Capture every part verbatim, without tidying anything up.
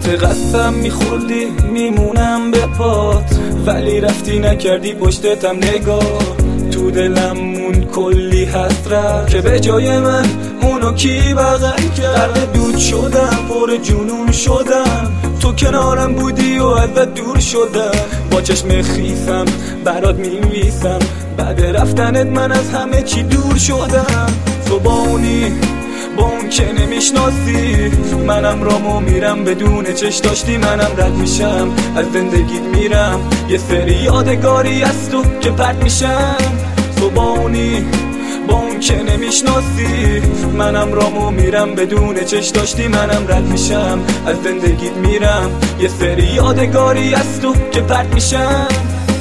قسم میخوردی میمونم به پات، ولی رفتی نکردی پشتتم نگاه. تو دلمون کلی حسرت که به جای من اونو کی بغل کرد. غرق دود شدم، پر جنون شدم، تو کنارم بودی و ازت دور شدم. با چشم خیسم برات می‌نویسم، بعد رفتنت من از همه چی دور شدم. تو با اونی با اون که نمیشناسی، منم رامو میرم بدون چش داشتی. منم رد میشم از زندگیت میرم، یه سری یادگاری از تو که پرت میشم. تو با اونی با اون که نمیشناسی، منم رامو میرم بدون چش داشتی. منم رد میشم از زندگیت میرم، یه سری یادگاری از تو که پرت میشم.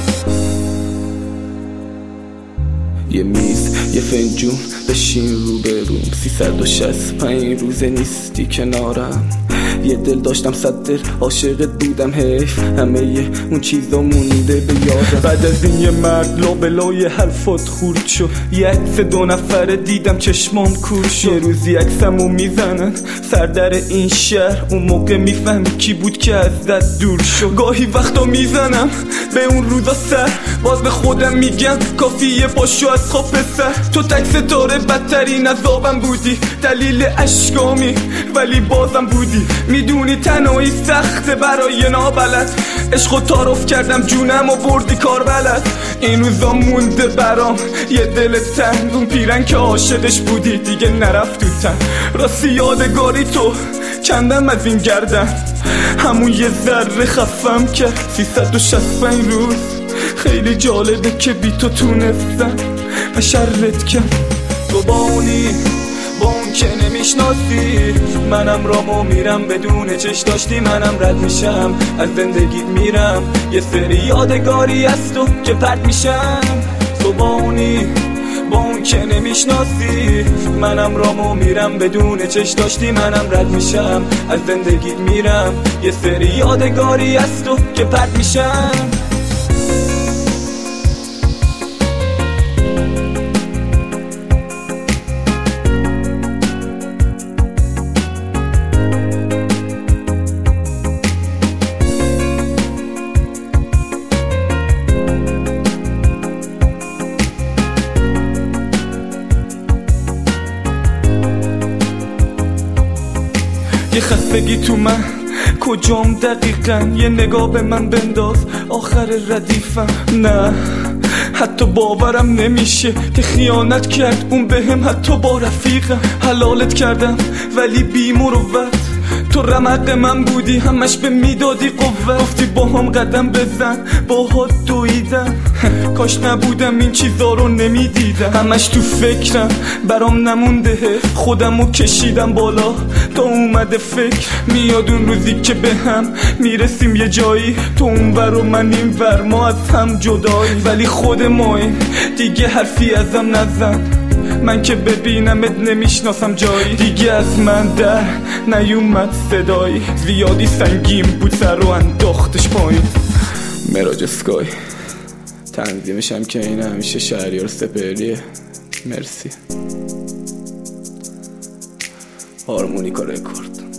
یه میز یه فنجون بشین رو بروم، سیصد و شصت و پنج روزه نیستی کنارم. یه دل داشتم صد دل عاشقت بودم، حیف همه یه اون چیزا مونده به یادم. بعد از این یه مرد لابلای حرفات خورد شد، یه عکس دو نفره دیدم چشمام کور شد. یه روزی عکسمو میزنن سردر این شهر، اون موقع میفهمی کی بود که ازت دور شد. گاهی وقتا میزنم به اون روزا سر، باز به خودم میگم کافیه پاشو از خواب بسر. تو تک ستاره بدترین عذابم بودی، دلیل اشکامی ولی بازم بودی. میدونی تنهایی سخته برای نابلد، عشقو تعارف کردم جونم و بردی کار بلد. این روزا مونده برام یه دل تنگ، اون پیرن که عاشقش بودی دیگه نرفت تو تن. راستی یادگاری تو کندم از این گردن، همون یه ذره خفم کرد. سیصد و شصت و پنج روز خیلی جالبه که بی تو تونستم و شرت کم. تو با اونی با اون که نمیشناسی، منم رامو میرم بدون چش داشتی. منم رد میشم از زندگیت میرم، یه سری یادگاری از تو که پرت میشم. تو با اونی با اون که نمیشناسی، منم رامو میرم بدون چش داشتی. منم رد میشم از زندگیت میرم، یه سری یادگاری از تو که پرت میشم. یه خستگی تو من کجام دقیقا، یه نگاه به من بنداز آخر ردیفم. نه حتی باورم نمیشه که خیانت کرد اون بهم، حتی با رفیقم. حلالت کردم ولی بی مروت، تو رمق من بودی همش به میدادی قوت. گفتی با هم قدم بزن باهات دویدم، کاش نبودم این چیزا رو نمیدیدم. همش تو فکرم برام نمونده، خودمو کشیدم بالا تا اومده فکر. میاد اون روزی که به هم میرسیم یه جایی، تو اون ور و من این ور، ما از هم جدایی. ولی خود ماییم دیگه حرفی ازم نزن، من که ببینمت نمیشناسم جایی. دیگه از من در نیومد صدایی، زیادی سنگین بود سر و انداختش پایین. مراج اسکای تنظیمش هم که این همیشه شهریار سپهریه. مرسی. هارمونیکا رکورد.